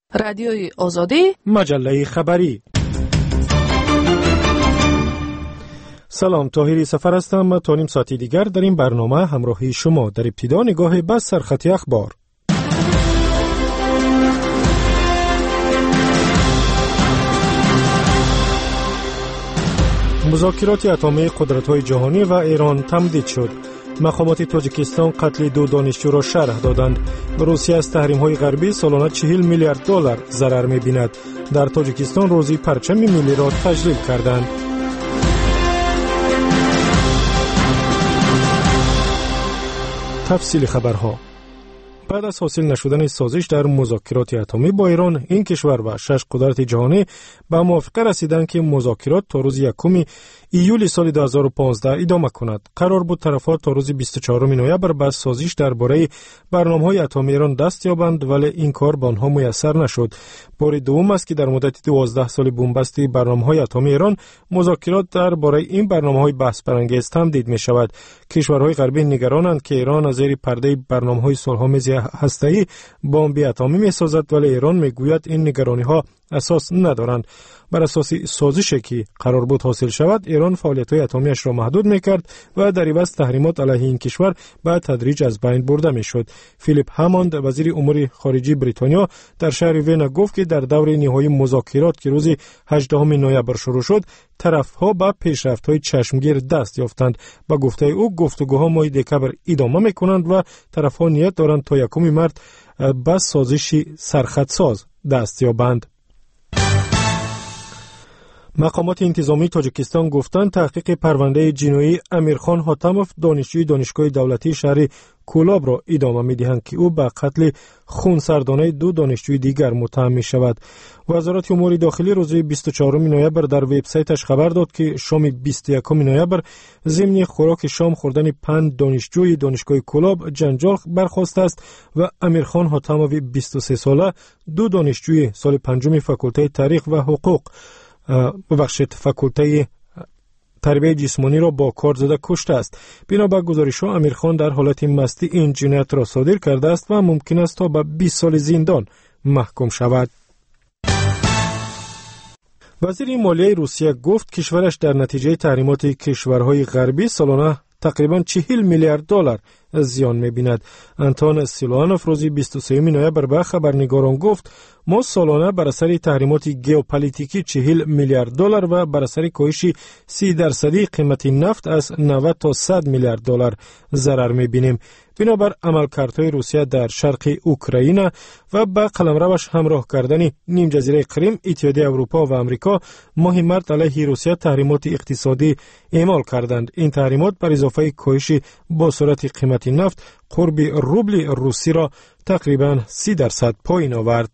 رادیوی آزادی، مجله خبری. سلام، طاهری سفر هستم و تا نیم ساعتی دیگر در این برنامه همراهی شما. در ابتدا نگاه به سرخطی اخبار. مذاکرات اتمی قدرت‌های جهانی و ایران تمدید شد. مقامات تاجیکستان قتل 2 دانشجو را شرح دادند. روسیه از تحریم‌های غربی سالانه 40 میلیارد دلار ضرر می‌بیند. در تاجیکستان روزی پرچم ملی را تجلیل کردند. تفصیل خبرها. بعد از حاصل نشدن سازش در مذاکرات اتمی با ایران، این کشور و 6 قدرت جهانی به موافقه رسیدند که مذاکرات تا روز 1 ایول سال 2015 ادامه کند. قرار بود طرف‌ها تا روز 24 نوامبر به سازش درباره برنامه‌های اتمی ایران دست یابند، ولی این کار به آنها میسر نشد. بار دوم است که در مدت 12 سال بنبست برنامه‌های اتمی ایران، مذاکرات درباره این برنامه‌های بحث برانگیز تمدید می‌شود. کشورهای غربی نگرانند که ایران از زیر پرده برنامه‌های صلح‌آمیز هسته‌ای بمب اتمی می‌سازد، ولی ایران می‌گوید این نگرانی‌ها اساس ندارند. بر اساس سازشی که قرار بود حاصل شود، ایران فعالیت‌های اتمیش را محدود می‌کرد و در عوض تحریمات علیه این کشور به تدریج از بین برده می‌شد. فیلیپ هماند، وزیر امور خارجه بریتانیا، در شهر وین گفت که در دور نهایی مذاکرات که روز 18 نوامبر شروع شد، طرف‌ها به پیشرفت‌های چشمگیر دست یافتند. با گفته او، گفتگوها ماه دکبر ادامه می‌کنند و طرف‌ها نیت دارند تا 1 مارس به سازشی سرخطساز دست یابند. مقامات انتظامی تاجیکستان گفتند تحقیق پرونده جنایی امیرخان حاتموف، دانشجوی دانشگاه دولتی شهر کولاب را ادامه می‌دهند که او به قتل خونسردانه 2 دانشجوی دیگر متهم می‌شود. وزارت امور داخلی روز 24 نوامبر در وبسایتش خبر داد که شام 21 نوامبر ضمن خوراک شام خوردن 5 دانشجوی دانشگاه کولاب جنجال برخاسته است و امیرخان حاتموف 23 ساله، 2 دانشجوی سال 5 فاکولته تاریخ و حقوق فاکولته تربیت جسمانی را با کار زده کشته است. بنابر گزارش‌ها امیرخان در حالت مستی این جنایت را صادر کرده است و ممکن است تا به 20 سال زندان محکوم شود. وزیر مالیه روسیه گفت کشورش در نتیجه تحریمات کشورهای غربی سالانه تقریباً 40 میلیارد دلار زیان می‌بیند. آنتون سیلوانوف روز 23 نوامبر به خبرنگاران گفت ما سالانه بر اثر تحریمات ژئوپلیتیکی 40 میلیارد دلار و بر اثر کاهش 30% قیمت نفت از 90 تا 100 میلیارد دلار ضرر می‌بینیم. بنابر عملکردهای روسیه در شرق اوکراین و با قلمروش همراه کردن نیم جزیره کریم، اتحادیه اروپا و آمریکا ماه مارس علیه روسیه تحریمات اقتصادی اعمال کردند. این تحریمات بر اضافه کاهش با سرعت قیمت نفت قرب روبل روسی را تقریباً 30% پایین آورد.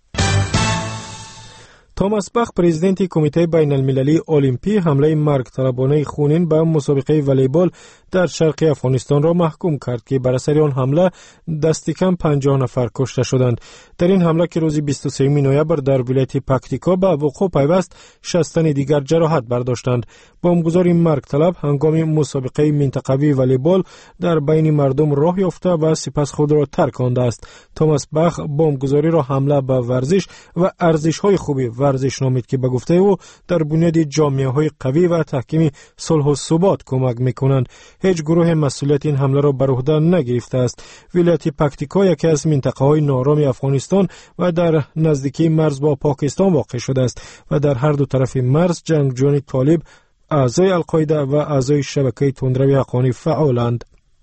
توماس باخ، پرزیدنت کمیته بین المللی المپی، حمله مرگ طلبانه خونین به مسابقه والیبال در شرق افغانستان را محکوم کرد که بر اثر آن حمله دست کم 50 نفر کشته شدند. در این حمله که روز 23 نوامبر در ولایت پکتیکا به وقوع پیوست، 60 تن دیگر جراحت برداشتند. بمبگذاری مرگ طلب هنگام مسابقه منطقوی والیبال در بین مردم راه یافته و سپس خود را ترکانده است. توماس باخ بمبگذاری را حمله به ورزش و ارزش‌های خوبی ورزش نامید که به گفته او در بنیاد جامعه‌های قوی و تحکیم صلح و ثبات کمک می‌کنند. هیچ گروه مسئولیت این حمله را بر عهده نگرفته است. ولایت پکتیکا یکی از منطقه‌های ناآرام افغانستان و در نزدیکی مرز با پاکستان واقع شده است و در هر دو طرف مرز جنگجویان طالب، اعضای القاعده و اعضای شبکه تندروی حقانی فعالند.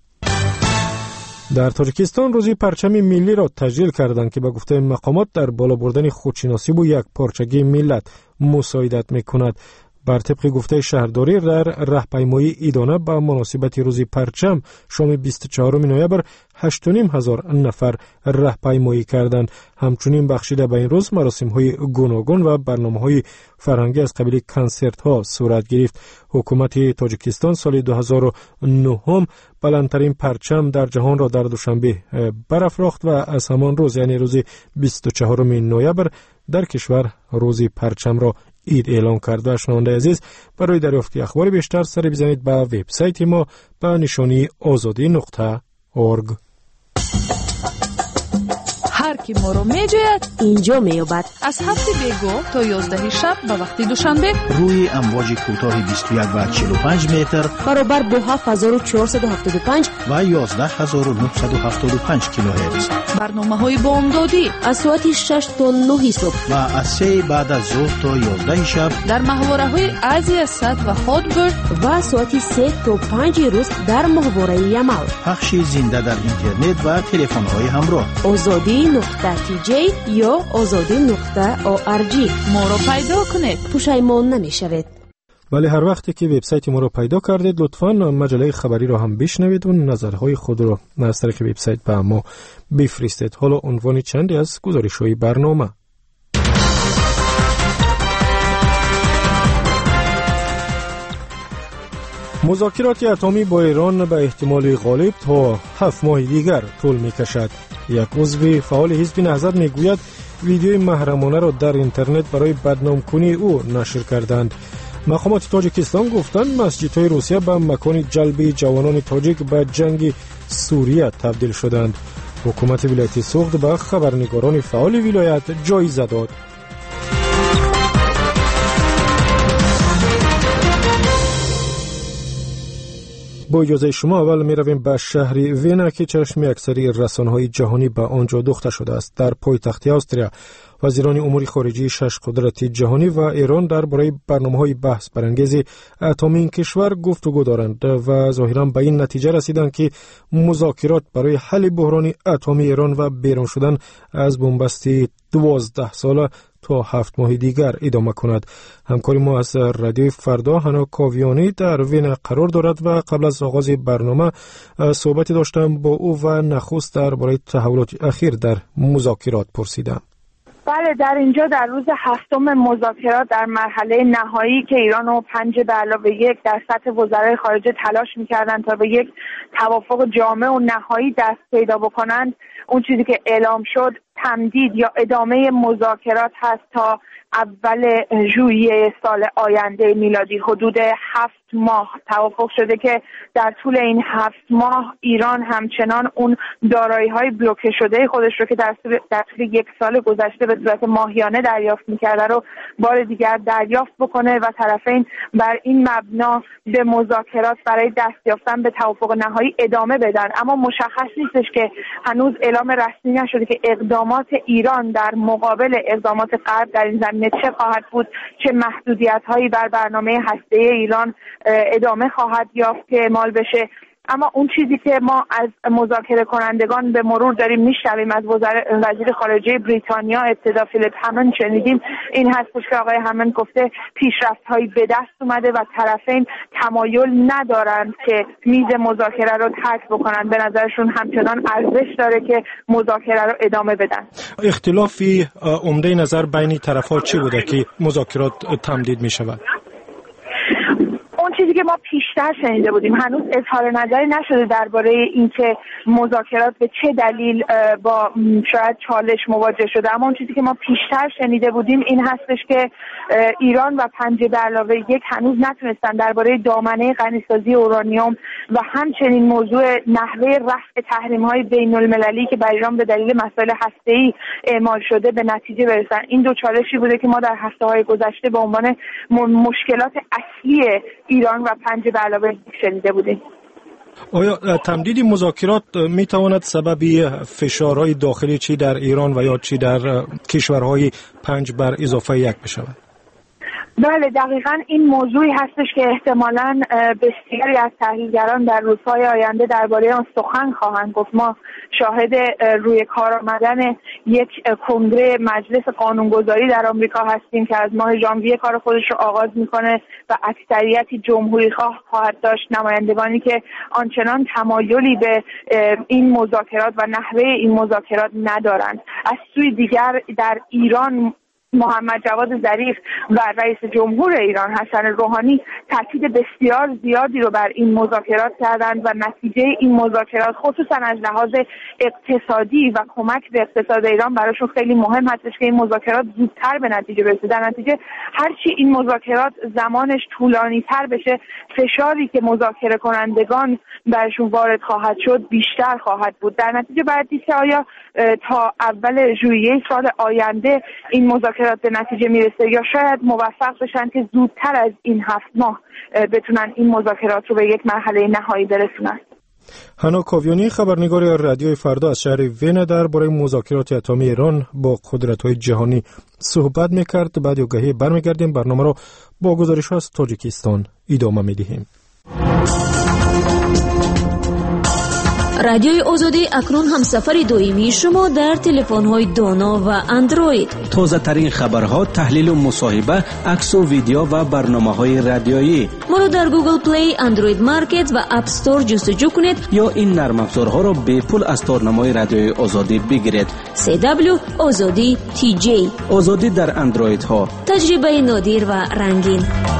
در تاجیکستان روزی پرچم ملی را تجلیل کردند که به گفته مقامات در بالا بردن خودشناسی و یک پارچگی ملت مساعدت می‌کند. بر طبق گفته شهرداری در راهپیمایی ایدانه به مناسبت روز پرچم شام 24 نوامبر 8,500 نفر راهپیمایی کردند. همچنین بخشیده به این روز مراسم‌های گوناگون و برنامه‌های فرهنگی از قبیل کنسرت‌ها صورت گرفت. حکومت تاجیکستان سال 2009 بلندترین پرچم در جهان را در دوشنبه برافراخت و از همان روز یعنی روز 24 نوامبر در کشور روز پرچم را عید اعلام کرد. و شنونده عزیز، برای دریافت اخبار بیشتر سر بزنید به وبسایت ما به نشانی azadi.org. هر که ما رو میجوید اینجا میابد. از 7 بیگو تا 11 شب به وقت دوشنبه روی امواج کوتاه 21 و 45 متر برابر با 7475 و 11975 کیلوهرتز. برنامه‌های بامدادی از ساعت 6 تا 9 صبح و از 3 بعد از ظهر تا 11 شب در محوره‌های ازیا صد و هادبرد و ساعت 3 تا 5 روز در محوره یمال. پخش زنده در اینترنت و تلفن‌های همراه. azadi.tj یا azadi.org. ما رو پیدا کنید، پشیمان نمیشوید. ولی هر وقتی که وبسایت ما رو پیدا کردید لطفاً مجله خبری رو هم بشنوید و نظرهای خود رو از طریق وبسایت به ما بفرستید. حالا عنوان چندی از گزارش‌های برنامه. مذاکرات اتمی با ایران به احتمال غالب تا 7 ماه دیگر طول می‌کشد. یک عضو فعال حزب نهضت میگوید ویدیوی محرمانه را در اینترنت برای بدنام کنی او نشر کردند. مقامات تاجیکستان گفتند مسجدهای روسیه به مکان جلب جوانان تاجیک به جنگ سوریه تبدیل شدند. حکومت ولایت سوخت به خبرنگاران فعال ولایت جایزه داد. با اجازه شما اول می رویم به شهر وینا که چشم اکثری رسانه‌های جهانی به آنجا دوخته شده است. در پایتخت استریا وزیران امور خارجه 6 قدرت جهانی و ایران درباره برنامه‌های بحث برانگیز اتمی این کشور گفتگو دارند و ظاهراً به این نتیجه رسیدند که مذاکرات برای حل بحران اتمی ایران و بیرون شدن از بنبست 12 ساله تا 7 ماه دیگر ادامه کند. همکاری ما از رادیوی فردا هنا کاویانی در وین قرار دارد و قبل از آغاز برنامه صحبتی داشتم با او و نخست درباره تحولات اخیر در مذاکرات پرسیدم. بله، در اینجا در روز 7 مذاکرات در مرحله نهایی که ایران و 5+1 در سطح وزرای خارجه تلاش می‌کردند تا به یک توافق جامع و نهایی دست پیدا بکنند، اون چیزی که اعلام شد تمدید یا ادامه مذاکرات هست تا اول ژوئیه سال آینده میلادی. حدود 7 ماه توافق شده که در طول این 7 ماه ایران همچنان اون دارایی‌های بلوکه شده خودش رو که در طول 1 سال گذشته به صورت ماهیانه دریافت می‌کرده رو بار دیگر دریافت بکنه و طرفین بر این مبنا به مذاکرات برای دست یافتن به توافق نهایی ادامه بدن. اما مشخص نیستش که هنوز اعلام رسمی نشده که اقدامات ایران در مقابل اقدامات غرب در این زمینه چه خواهد بود، چه محدودیت‌هایی بر برنامه هسته‌ای ایران ادامه خواهد یافت که اعمال بشه. اما اون چیزی که ما از مذاکره کنندگان به مرور داریم میشنویم از وزیر خارجه بریتانیا ابتدا فیلیپ همند شنیدیم این هستش که آقای همند گفته پیشرفت‌هایی به دست اومده و طرفین تمایل ندارند که میز مذاکره رو ترک بکنن. به نظرشون همچنان ارزش داره که مذاکره رو ادامه بدن. اختلافی عمده نظر بین طرف‌ها چی بوده که مذاکرات تمدید می‌شود؟ اون چیزی که ما پیشتر شنیده بودیم، هنوز اظهار نظری نشده درباره اینکه مذاکرات به چه دلیل با شاید چالش مواجه شده، اما اون چیزی که ما پیشتر شنیده بودیم این هستش که ایران و 5+1 هنوز نتونستن درباره دامنه غنیسازی اورانیوم و همچنین موضوع نحوه رفع تحریم‌های بین‌المللی که بر ایران به دلیل مسائل هسته‌ای اعمال شده به نتیجه برسن. این دو چالشی بوده که ما در هفته‌های گذشته به عنوان مشکلات اصلی ایران و 5+1 شنیده بودیم. آیا تمدید مذاکرات می تواند سبب فشارهای داخلی چی در ایران و یا چی در کشورهای 5+1 بشود؟ بله، دقیقاً این موضوعی هستش که احتمالاً بسیاری از تحلیلگران در روزهای آینده درباره آن سخن خواهند گفت. ما شاهد روی کار آمدن یک کنگره مجلس قانونگذاری در آمریکا هستیم که از ماه ژانویه کار خودش رو آغاز میکنه و اکثریتی جمهوری خواه خواهد داشت، نمایندگانی که آنچنان تمایلی به این مذاکرات و نحوه این مذاکرات ندارند. از سوی دیگر در ایران محمد جواد ظریف و رئیس جمهور ایران حسن روحانی تاکید بسیار زیادی رو بر این مذاکرات کردند و نتیجه این مذاکرات خصوصا از لحاظ اقتصادی و کمک به اقتصاد ایران براشون خیلی مهم هستش که این مذاکرات زودتر به نتیجه برسه. در نتیجه هرچی این مذاکرات زمانش طولانی‌تر بشه، فشاری که مذاکره کنندگان برشون وارد خواهد شد بیشتر خواهد بود. در نتیجه باید دید که آیا تا اول ژوئیه سال آینده این مذاکرات به نتیجه میرسه یا شاید موفق بشن که زودتر از این 7 ماه بتونن این مذاکرات رو به یک مرحله نهایی برسونن. هانا کاویانی، خبرنگار رادیوی فردا از شهر وین، درباره مذاکرات اتمی ایران با قدرت‌های جهانی صحبت می‌کرد. بعد آگاهی برمیگردیم. برنامه را با گزارش از تاجیکستان ادامه می‌دهیم. رادیوی آزادی اکنون همسفر دائمی شما در تلفن‌های دانا و اندروید. تازه ترین خبرها، تحلیل و مصاحبه، عکس و ویدیو و برنامه‌های رادیویی. ما رو در گوگل پلی، اندروید مارکت و اپ استور جستجو کنید یا این نرم افزارها را به پول از تارنمای رادیوی آزادی بگیرید. CW آزادی TJ. آزادی در اندروید ها. تجربه نادر و رنگین.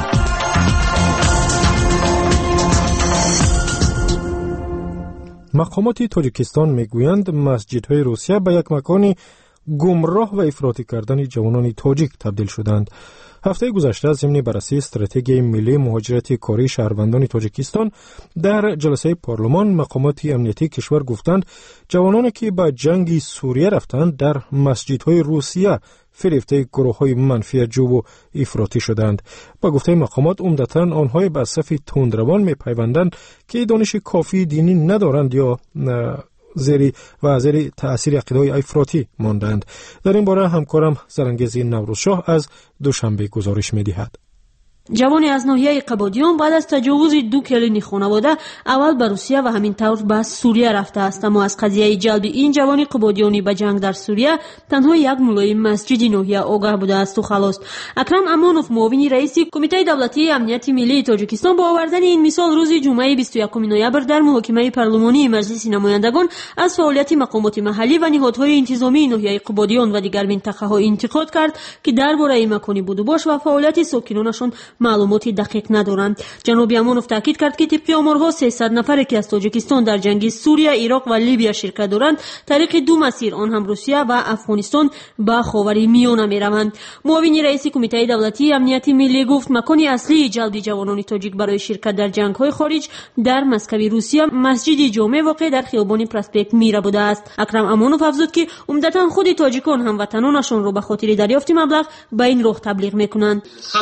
مقامات تاجیکستان میگویند مسجدهای روسیه به یک مکان گمراه و افراطی کردن جوانان تاجیک تبدیل شدند. هفته گذشته ضمن بررسی استراتژی ملی مهاجرت کاری شهروندان تاجیکستان در جلسه پارلمان، مقامات امنیتی کشور گفتند جوانانی که به جنگ سوریه رفتند در مسجدهای روسیه فریفته گروه‌های منفی جوب و افراطی شدند. با گفته مقامات عمدتاً آنهای به صف تندروان می‌پیوندند که دانش کافی دینی ندارند یا زیر تأثیر عقیده‌های افراطی ماندند. در این باره همکارم زرنگزی نوروزشاه از دوشنبه گزارش می‌دهد. جوانی از ناحیه قبادیان بعد از تجاوز 2 کلینی خانواده اول به روسیه و همین طور به سوریه رفته است، اما از قضیه جلب این جوانی قبادیانی به جنگ در سوریه تنها یک مولای مسجد ناحیه آگاه بوده است و خلاص. اکرم امانوف، معاون رئیس کمیته دولتی امنیت ملی تاجیکستان، با آوردن این مثال روز جمعه 21 نوامبر در محاکمه پارلمانی مجلس نمایندگان از فعالیت مقامات محلی و نهادهای انتظامی ناحیه قبادیان و دیگر منطقه‌ها انتقاد کرد که درباره مکانی بود و باش و فعالیت ساکنانشان معلوماتی دقیق ندارند. جناب امانوف تاکید کرد که طبق آمارها 300 نفر که از تاجیکستان در جنگ سوریه، عراق و لیبی شرکت دارند، طریق 2 مسیر، آن هم روسیه و افغانستان، به خاورمیانه می‌روند. معاون رئیس کمیته دولتی امنیت ملی گفت مکان اصلی جلب جوانان تاجیک برای شرکت در جنگ‌های خارج در مسکو روسیه مسجد جامع واقع در خیابان پرسپکت میرا بوده است. اکرم امانوف افزود که عمدتاً خود تاجیکان هموطنانشان را به خاطر دریافت مبلغ به این راه تبلیغ می‌کنند.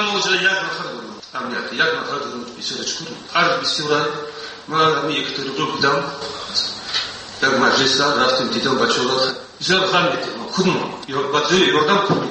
امنیت یک نفر رو بیسارش کنیم. هر بسیار ما همی یک تلگرام بودم یک مجلس رفتیم دیدم بچه ها بسیار خمیدیم خودمون یا بچه یاردم کنیم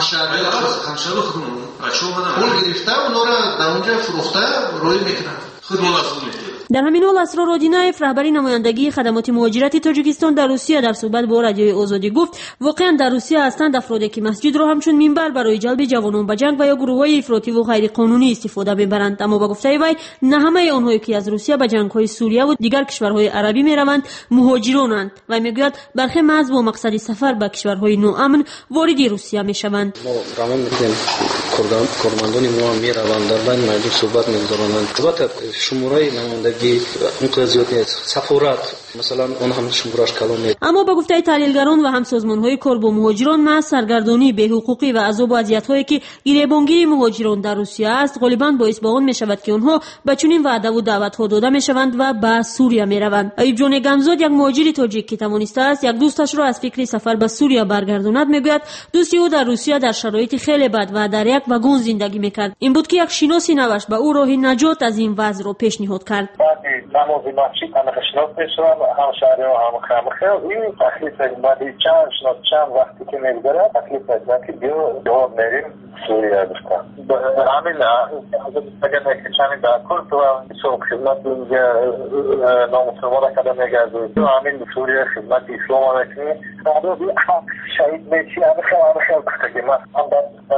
همشهر خودمون بچه ها پول گرفته اونا را در اونجا فروخته روی میکنن خودمون از اون میکنیم. در همین حال اسرار رادینایف، رهبری نمایندگی خدمات مهاجرت تاجیکستان در روسیه، در صحبت با رادیوی آزادی گفت واقعا در روسیه هستند افرادی که مسجد را همچون منبر برای جلب جوانان به جنگ و یا گروه‌های افراطی و غیر قانونی استفاده می‌برند، اما با گفته وی نه همه آنهایی که از روسیه به جنگ‌های سوریه و دیگر کشورهای عربی می‌روند مهاجرانند. و میگوید برخی محض با مقصد سفر به کشورهای ناامن وارد روسیه می‌شوند. ما راه می‌کنیم کارمندان ما می‌روند در بین مردم صحبت می‌گذارند. البته شماره نمایندگی امتیازات سفارت مثلا اون هم شمارش کلان نیست. اما با گفته تحلیلگران و هم سازمان‌های کار با مهاجران، نه سرگردانی بی‌حقوقی و عذاب و اذیت‌هایی که گریبانگیری مهاجران در روسیه است غالباً باعث به آن می‌شود که آنها به چنین وعده و دعوت‌ها داده می‌شوند و به سوریه می‌روند. ایوب جان گمزاد، یک مهاجر تاجیک که توانسته است یک دوستش را از فکر سفر به سوریه برگرداند، میگوید دوستی او در روسیه در شرایط خیلی بد و در یک واگن زندگی می‌کرد. این بود که یک شناسی نوش به او راه نجات از این وضع را پیشنهاد کرد. نماز مسجد تنخشنات بشوم هم شهری و هم خیلی این تکلیف بعدی چند وقتی که میگذره تکلیف از که بیا جواب میریم سوریه گفتم همین اگر نکشانی در کل تو صبح خدمت نامسلمان اکادمی گردوی همین سوریه خدمت اسلام آمکنی شهید میشی همه خیلی بختگی من هم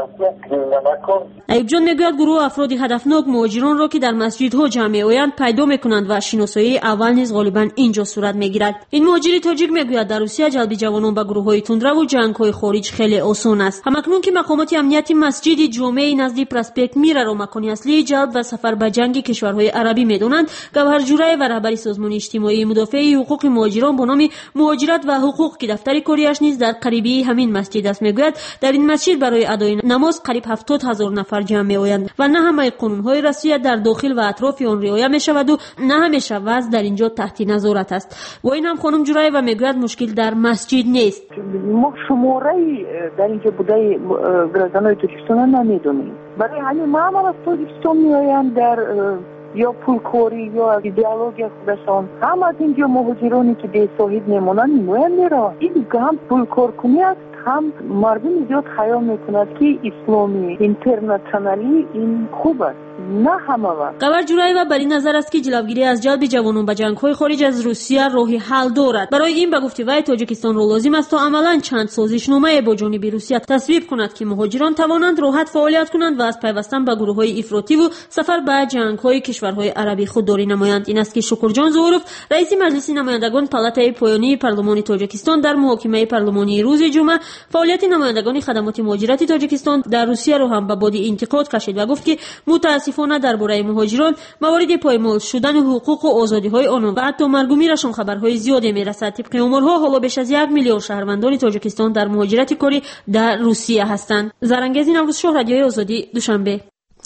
ایوب جان میگوید گروه افراد هدفناک مهاجران را که در مسجدها جمع می‌آیند پیدا می‌کنند و شناسایی اول نیز غالباً اینجا صورت می‌گیرد. این مهاجری تاجیک میگوید در روسیه جلب جوانان به گروه‌های تندرو و جنگ‌های خارج خیلی آسان است. همکنون که مقامات امنیتی مسجد جمعه نزدیک پرسپکت میره را مکانی اصلی جلب و سفر به جنگ کشورهای عربی می‌دانند، گوهر جورایی و رهبر سازمان اجتماعی مدافع حقوق مهاجران با نام مهاجرت و حقوق که دفتر کاریش نیز در قریبی همین مسجد است میگوید در این مسجد برای ادای نماز قریب 70,000 نفر جمع می‌آیند و نه همه قانون‌های رسمیت در داخل و اطراف آن رعایت می‌شود و نه همیشه وضع در اینجا تحت نظارت است. و این هم خانم جورایی و میگوید مشکل در مسجد نیست. ما شماره‌ای در اینجا بوده گردن‌های تاجیکستان نمی‌دونیم. برای همین معمول از تاجیکستان می‌آیند در یا پولکوری یا ایدئولوژی خودشان هم از اینجا مهاجرانی که بی صاحب میمونن میرا این هم پولکور کنی است هم مردم زیاد خیال میکند که اسلامی اینترنشنالی این خوب است نه همه وقت. گوهر جورایی و بر این نظر است که جلوگیری از جلب جوانان به جنگ‌های خارج از روسیه راهی حل دارد. برای این به گفته وی تاجیکستان را لازم است تا عملاً چند سازشنامه با جانب روسیه تصویب کند که مهاجران توانند راحت فعالیت کنند و از پیوستن به گروه‌های افراطی و سفر به جنگ‌های کشورهای عربی خودداری نمایند. این است که شکرجان ظهورov رئیس مجلس نمایندگان پالاتای پایانی پارلمان تاجیکستان در محاکمه پارلمانی روز جمعه فعالیت نمایندگان خدمات مهاجرت تاجیکستان در روسیه را هم به باد انتقاد کشید و گفت که متاسفانه درباره مهاجران موارد پایمال شدن حقوق و آزادی‌های آنان و حتی مرگ و میرشان خبرهای زیادی میرسد. طبق آمارها حالا بیش از 1 میلیون شهروندان تاجیکستان در مهاجرت کاری در روسیه هستند. زرنگزین نوروز شاه رادیوی آزادی دوشنبه.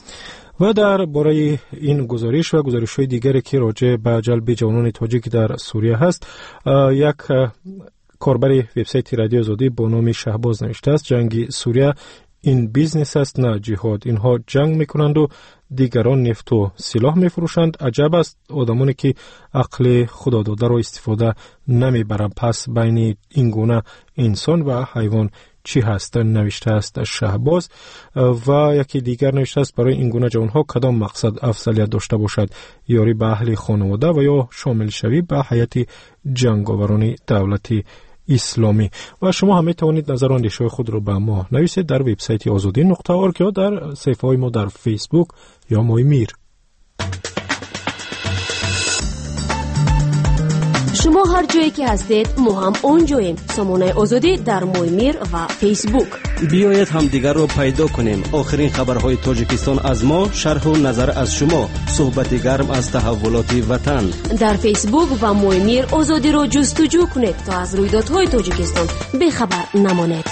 و در باره این گزارش و گزارش‌های دیگری که راجع به جلب جوانان تاجیک در سوریه هست، یک کاربر وبسایت رادیو آزادی با نام شهباز نوشته است: جنگ سوریه این بیزنس است نه جهاد. اینها جنگ میکنند و دیگران نفت و سلاح میفروشند. عجب است آدمانی که عقل خدا داده را استفاده نمیبرند. پس بین این گونه انسان و حیوان چی هست؟ نوشته است شهباز. و یکی دیگر نوشته است: برای این گونه جوانها کدام مقصد افضلیت داشته باشد؟ یاری به اهل خانواده و یا شامل شوی به حیات جنگاوران دولت اسلامی. و شما هم میتوانید نظر و اندیشه خود رو به ما نویسید در وبسایت azadi.org یا در صفحه های ما در فیسبوک یا موی میر. شما هر جایی که هستید ما هم اونجاییم. سامانه آزادی در موی میر و فیسبوک. بیایید هم دیگر رو پیدا کنیم. آخرین خبرهای تاجیکستان از ما، شرح و نظر از شما، صحبت گرم از تحولات وطن. در فیسبوک و موی میر آزادی رو جستجو کنید تا از رویدادهای تاجیکستان بیخبر نمانید.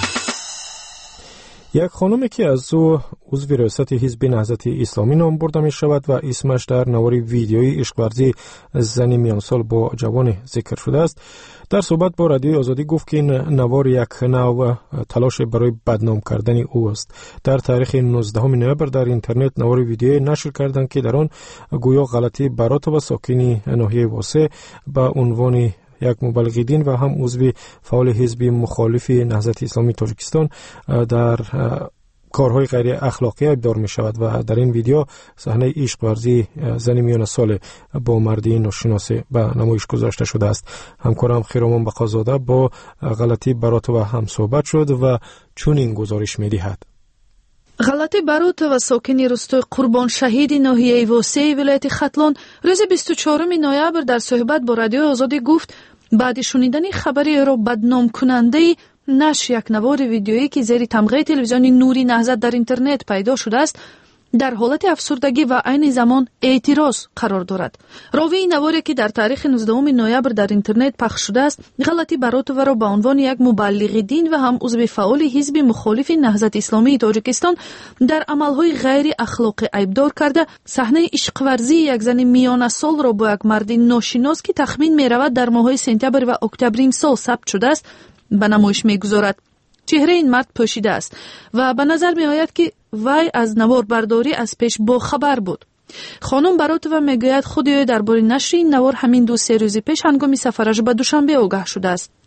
یک خانمی که از او عضو ریاست حزب نهضت اسلامی نام برده می شود و اسمش در نوار ویدیویی عشق‌ورزی زنی میان سال با جوان ذکر شده است، در صحبت با رادیوی آزادی گفت که این نوار یک نوع تلاش برای بدنام کردن او است. در تاریخ 19 نوامبر در اینترنت نوار ویدیویی نشر کردند که در آن گویا غلطی برات و ساکنی ناحیه واسه با عنوان یک مبلغ دین و هم عضو فعال حزب مخالف نهضت اسلامی تاجیکستان در کارهای غیر اخلاقی ابدار می شود و در این ویدیو صحنه عشق ورزی زنی میان سال با مردی ناشناس به نمایش گذاشته شده است. همکارم خیرامان بقازاده با غلطی برات و هم صحبت شد و چون این گزارش می دهد: غلطی برات و ساکنی روستای قربان شهید ناحیه واسه ولایت ختلان روز 24 نوامبر در صحبت با رادیو آزادی گفت بعد شنیدن خبری او را بدنام کننده نشر یک نوار ویدیویی که زیر تمغه تلویزیون نوری نهضت در اینترنت پیدا شده است در حالت افسردگی و عین زمان اعتراض قرار دارد. راوی این نواری که در تاریخ 19 نوامبر در اینترنت پخش شده است غلطی برات و را به عنوان یک مبلغ دین و هم عضو فعال حزب مخالف نهضت اسلامی تاجیکستان در عملهای غیر اخلاقی ایبدار کرده صحنه عشق ورزی یک زن میان سال را با یک مرد ناشناس که تخمین می رود در ماه‌های سپتامبر و اکتبر امسال ثبت شده است به نمایش می‌گذارد. چهره این مرد پوشیده است و به نظر می آید که وی از نوار برداری از پیش با خبر بود. خانم براتووا میگوید خود او درباره نشر این نوار همین 2-3 روز پیش هنگام سفرش به دوشنبه آگاه شده است.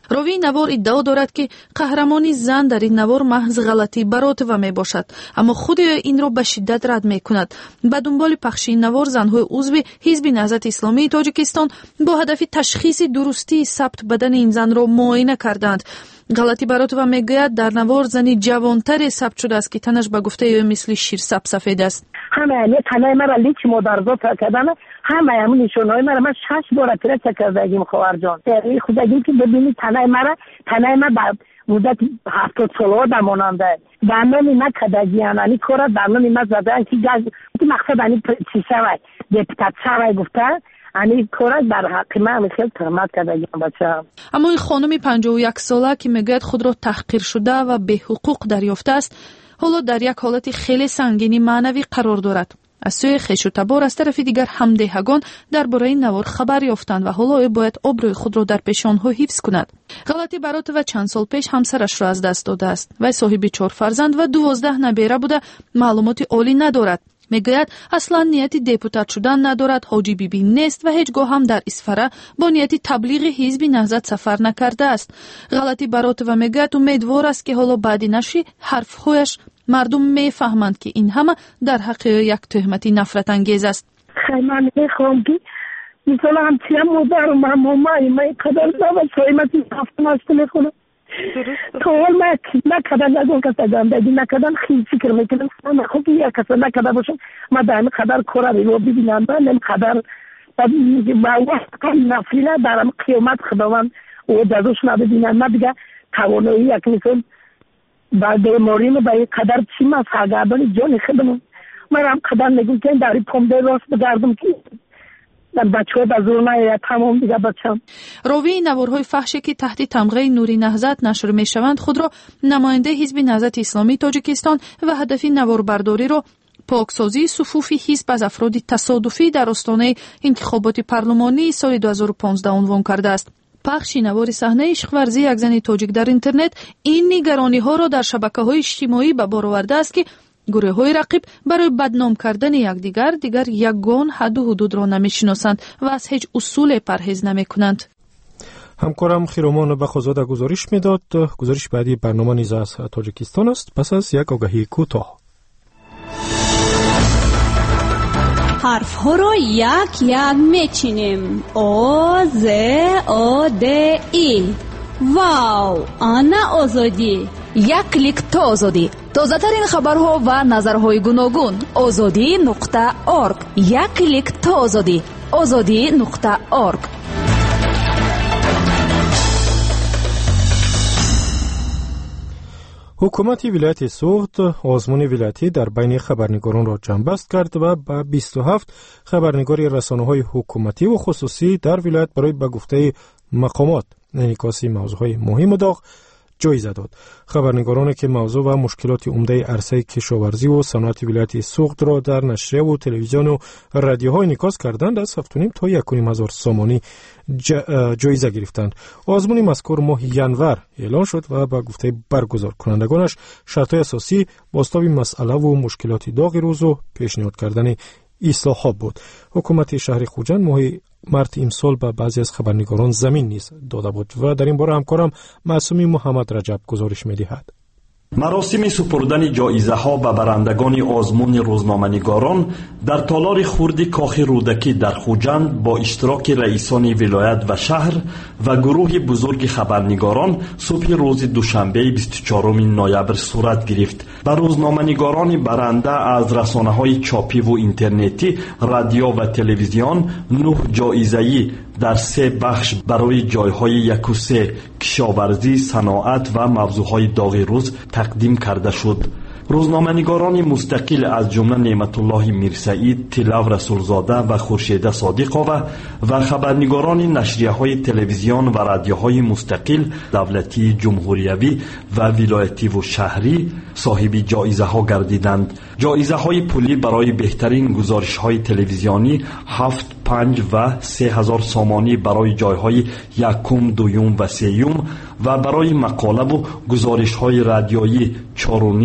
راوی نوار ادعا دارد که قهرمانی زن در این نوار محض غلطی باروتова می باشد، اما خود این را به شدت رد می کند. به دنبال پخش این نوار زنهای عضو حزب نهضت اسلامی تاجیکستان با هدف تشخیص درستی ثبت بدن این زن را معاینه کردند. غلطی باروتова میگوید در نوار زنی جوانتری ثبت شده است که تنش به گفته او مثل شیر سفید است. همه تنه مرا لیچ مدارزات کردن، همه همون نشونهای مرا من 6 بار ترک کردگیم خواهر جان. یعنی خودگی که ببینید تنه من بعد مدت 70 ساله درماننده برنامه نکردگی یعنی کار برنامه من زدن که مقصد یعنی چی شود دپوتات شود گفته یعنی کار در حق من خیلی تهمت کردگیم بچه‌ام. اما این خانم 51 ساله که میگوید خود را تحقیر شده و به حقوق دریافته است، حالا در یک حالت خیلی سنگینی معنوی قرار دارد. از سوی خویش و تبار از طرف دیگر همدهگان درباره این نوار خبر یافتند و حالا او باید آبروی خود را در پیش آنها حفظ کند. غلطی باروتова چند سال پیش همسرش را از دست داده است. وی صاحب 4 فرزند و 12 نبیره بوده، معلومات عالی ندارد. میگوید اصلا نیت دپوتات شدن ندارد، حاجی بیبی نیست و هیچگاه هم در اسفره با نیت تبلیغ حزب نهضت سفر نکرده است. غلطی باروتова میگوید امیدوار است که حالا بعد نشی حرفهایش مردم میفهمند که این همه در حق یک تهمتی نفرت انگیز است. خیلی من میخوام که مثلا همچی هم مادر و مامای من قدر دارم سایمتی هفت میخونم تا حال من نکدن نگون کسا گندگی نکدن خیلی فکر میکنم من خوب یک کسا نکده باشم من در این قدر کره رو ببینم من این قدر با وقت نفیله درم قیامت خداوند و جزوش نببینم من دیگه توانایی یک مثل بعد مورینو به این قدر چی من سرگردانی جان خودم من هم قدر نگون که در این پمده راست بگردم که در بچه های بزرنه یا تمام دیگه بچم. راوی نوارهای فحشی که تحت تمغه نوری نهضت نشر می شوند خود را نماینده حزب نهضت اسلامی تاجیکستان و هدف نواربرداری را پاکسازی صفوف حزب از افراد تصادفی در آستانه انتخابات پارلمانی سال 2015 عنوان کرده است. پخش نوار صحنه عشق ورزی یک زن تاجیک در اینترنت این نگرانی ها را در شبکه‌های اجتماعی به بار آورده است که گروه‌های رقیب برای بدنام کردن یکدیگر یگان حد و حدود را نمی‌شناسند و از هیچ اصول پرهیز نمی‌کنند. همکارم خیرومان بخوزاده گزارش میداد. گزارش بعدی برنامه نیز از تاجیکستان است. پس از یک آگهی کوتاه. حرف ها را یک میچینیم. او ز او د ای. واو، آنا آزادی. یک کلیک تا آزادی. تازه ترین خبرها و نظرهای گوناگون. azadi.org. یک کلیک تا آزادی. azadi.org. حکومت ولایت سوخت آزمون ولایتی در بین خبرنگاران را جنبست کرد و به 27 خبرنگار رسانه‌های حکومتی و خصوصی در ولایت برای به گفته مقامات انعکاس موضوعهای مهم و داغ جایزه داد. خبرنگارانی که موضوع و مشکلات عمده عرصه کشاورزی و صنعت ولایت سوخت را در نشریه و تلویزیون و رادیوها انعکاس کردند از 7.5 تا 1,500 سامانی جایزه گرفتند. آزمون مذکور ماه ینور اعلان شد و با گفته برگزار کنندگانش شرط‌های اساسی بازتاب مسئله و مشکلات داغ روز و پیشنهاد کردن اصلاحات بود. حکومت شهر خوجند ماه مارت امسال به بعضی از خبرنگاران زمین نیز داده بود و در این باره همکارم معصومی محمد رجب گزارش می‌دهد. مراسم سپردن جایزه ها به برندگان آزمون روزنامه‌نگاران در تالار خرد کاخ رودکی در خوجند با اشتراک رئیسان ولایت و شهر و گروه بزرگ خبرنگاران صبح روز دوشنبه 24 نوامبر صورت گرفت. به روزنامه‌نگاران برنده از رسانه‌های چاپی و اینترنتی، رادیو و تلویزیون 9 جایزه‌ای در 3 بخش برای جایهای 1 و 3 کشاورزی، صنعت و موضوعهای داغ روز تقدیم کرده شد. روزنامه‌نگاران مستقل از جمله نعمت الله میرسعید، طلاب رسولزاده و خورشید صادق‌آوا و خبرنگاران نشریه‌های تلویزیون و رادیوهای مستقل دولتی، جمهوریوی و ولایتی و شهری صاحب جایزه‌ها گردیدند. جایزه‌های پولی برای بهترین گزارش‌های تلویزیونی 7، 5 و 3,000 سامانی برای جایهای 1، 2 و 3 و برای مقاله و گزارش‌های رادیویی 4.5، 3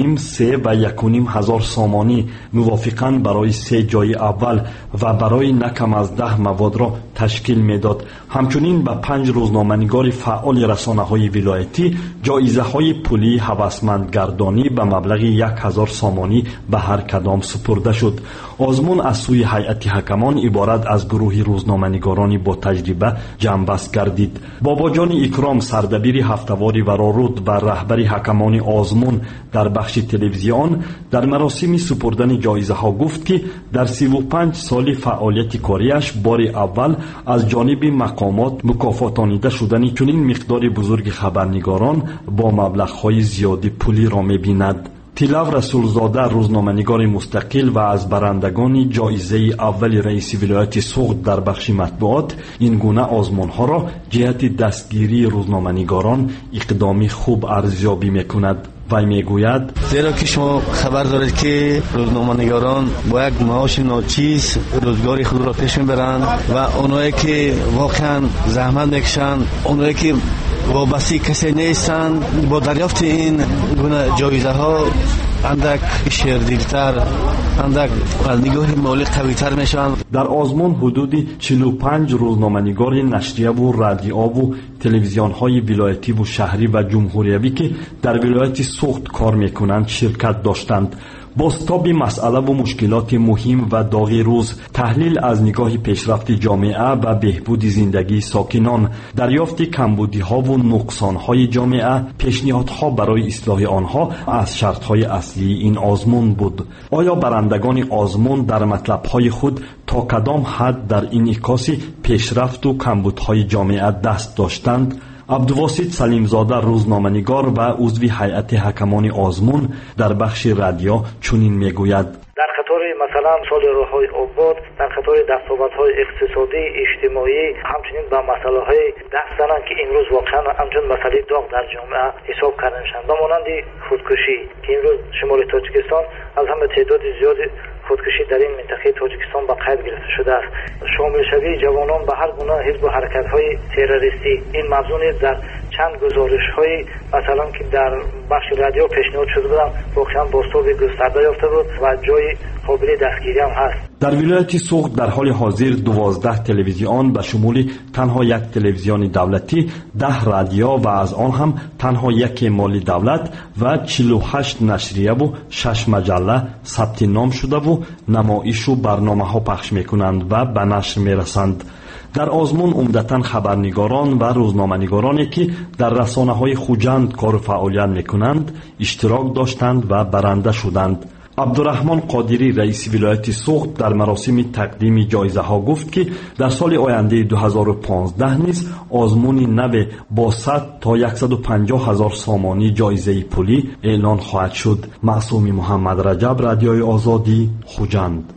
3,5 سامانی موافقاً برای 3 جای اول و برای نکم از 10 مواد را تشکیل میداد. همچنین به 5 روزنامه‌نگار فعال رسانه‌های ولایتی جایزه‌های پولی هوسمندگردانی به مبلغ 1000 سامانی به هر کدام سپرده شد. آزمون از سوی هیئت حکمان عبارت از گروهی روزنامه‌نگارانی با تجربه جنبست گردید. بابا جان اکرام سردبیر هفته‌وار ورارود و رهبر حکمان آزمون در بخش تلویزیون در مراسم سپردن جایزه‌ها گفت که در 35 سال فعالیت کاریش بار اول از جانب مقامات مکافاتانیده شدن چنین مقدار بزرگ خبرنگاران با مبلغ‌های زیادی پولی را می‌بیند. تیلاو رسولزاده روزنامه‌نگار مستقل و از برندگان جایزه اول رئیس ولایت سوخت در بخش مطبوعات این گونه آزمون‌ها را جهت دستگیری روزنامه‌نگاران اقدامی خوب ارزیابی می‌کند. وی میگوید زیرا که شما خبر دارید که روزنامه‌نگاران با یک معاش ناچیز روزگاری خود را پیش میبرند و اونایی که واقعا زحمت میکشند، اونایی که وابسته کسی نیستند، با دریافت این گونه جایزه ها اندک شیردیلتر، اندک از نگاه مالی قویتر میشوند. در آزمون حدود 45 روزنامه‌نگار نشریه و رادیو و تلویزیون های ولایتی و شهری و جمهوریوی که در ولایت سوخت کار میکنند شرکت داشتند. بازتاب مسئله و مشکلات مهم و داغ روز، تحلیل از نگاه پیشرفت جامعه و بهبود زندگی ساکنان، دریافت کمبودی ها و نقصان های جامعه، پیشنهادها برای اصلاح آنها از شرط های اصلی این آزمون بود. آیا برندگان آزمون در مطلب های خود تا کدام حد در انعکاس پیشرفت و کمبودهای جامعه دست داشتند؟ عبدالواسط سلیمزاده روزنامه‌نگار و عضو هیئت حکمان آزمون در بخش رادیو چنین میگوید: در خطر مثلا سال راههای آباد، در خطر دستاوردهای اقتصادی، اجتماعی، همچنین با مسائل‌های دست زنند که امروز واقعا همچون مسئله داغ در جامعه حساب کرده میشن. با مانند خودکشی که امروز شمال تاجیکستان از همه تعداد زیاد خودکشی در این منطقه تاجیکستان با قید گرفته شده است. شامل شوی جوانان به هر گونه حزب و حرکت‌های تروریستی این موضوع در چند گزارش‌های مثلا که در بخش رادیو پیشنهاد شده بودند واقعا بازتاب گسترده یافته بود و جای قابل دستگیری هم هست. در ولایت سوخت در حال حاضر 12 تلویزیون به شمول تنها یک تلویزیون دولتی، 10 رادیو و از آن هم تنها یک مالی دولت و 48 نشریه و 6 مجله ثبت نام شده و نمایش و برنامه‌ها پخش می‌کنند و به نشر می‌رسند. در آزمون عمدتاً خبرنگاران و روزنامه‌نگارانی که در رسانه‌های خوجند کار و فعالیت می‌کنند اشتراک داشتند و برنده شدند. عبدالرحمن قادری رئیس ولایت سوخت در مراسم تقدیم جایزه ها گفت که در سال آینده 2015 نیز آزمون نو با 100 تا 150 هزار سامانی جایزه پولی اعلان خواهد شد. معصومی محمد رجب، رادیوی آزادی، خوجند.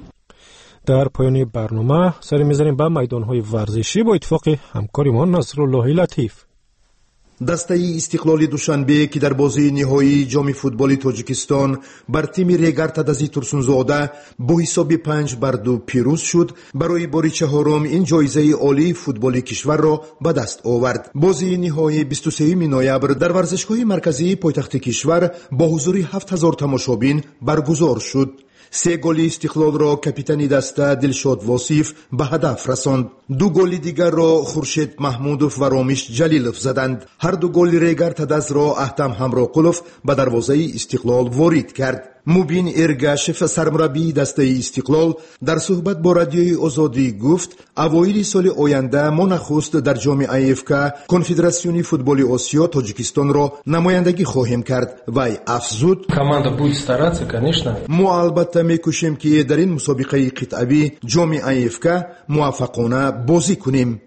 در پایان برنامه سری می‌زنیم به میدان‌های ورزشی با اتفاق همکاریمان نصرالله لطیف. دسته استقلال دوشنبه که در بازی نهایی جام فوتبال تاجیکستان بر تیم ریگارتادازی ترسونزاده با حساب 5-2 پیروز شد، برای بار چهارم این جایزه عالی فوتبال کشور را به دست آورد. بازی نهایی 23 نوامبر در ورزشگاه مرکزی پایتخت کشور با حضور 7000 تماشابین برگزار شد. 3 گل استقلال را کاپیتان دسته دلشاد واصف به هدف رساند. 2 گل دیگر را خورشید محمودوف و رامیش جلیلوف زدند. هر 2 گل ریگارتاداز را احتم همراقلوف به دروازه استقلال وارد کرد. مبین ارگاشف سرمربی دسته استقلال در صحبت با رادیوی آزادی گفت اوایل سال آینده ما نخست در جام افک کنفدراسیون فوتبال آسیا تاجیکستان را نمایندگی خواهیم کرد. وی افزود ما البته میکوشیم که در این مسابقه قطعی جام افک موفقانه بازی کنیم.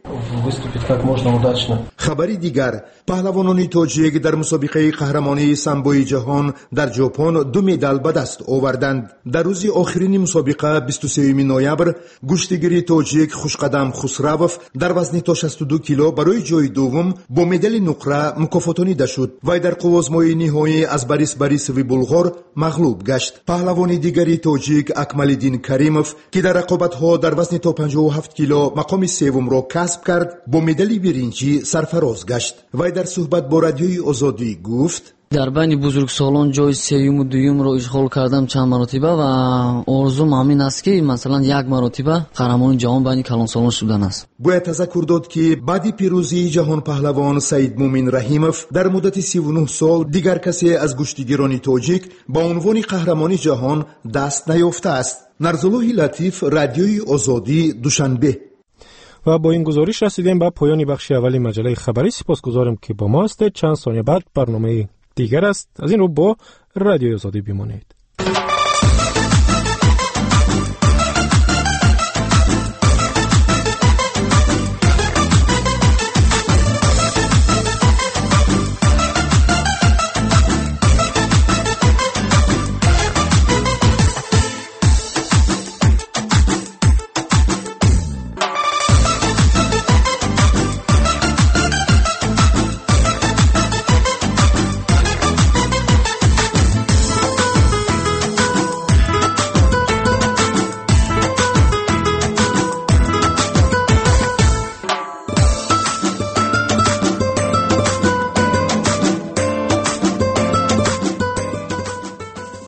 خبری دیگر، پهلوانان تاجیک در مسابقه قهرمانی سامبوی جهان در ژاپن 2 مدال به دست آوردند. در روز آخرین مسابقه 23 نوامبر گشتگیر تاجیک خوشقدم خسروف در وزن تا 62 کیلو برای جای دوم با مدال نقره مکافاتانیده شد. وی در قوازمای نهایی از باریس بلغار مغلوب گشت. پهلوان دیگری تاجیک اکمالدین کریموف که در رقابت‌ها در وزن تا 57 کیلو مقام سوم را کسب کرد با مدال برنجی سرفراز گشت. وی در صحبت با رادیوی آزادی گفت дар байни бузургсолон ҷои сеюму дуюмро ишғол кардам чанд маротиба ва орзум ҳамин аст ки масалан як маротиба қаҳрамони ҷаҳон байни калонсолон шудан аст. бояд тазаккур дод ки баъди пирӯзии ҷаҳонпаҳлавон Саидмӯмин Раҳимов дар муддати 39 сол дигар касе аз гӯштигирони тоҷик ба унвони қаҳрамони ҷаҳон даст наёфтааст. Нарзуллоҳи Латиф, Радиои Озодӣ, Душанбе. و با این گزارش رسیدیم به پایان بخش اولی مجله خبری. سپاسگزارم که با ما هستید. چند ثانیه بعد برنامه دیگر است. از این رو با رادیوی آزادی بمانید.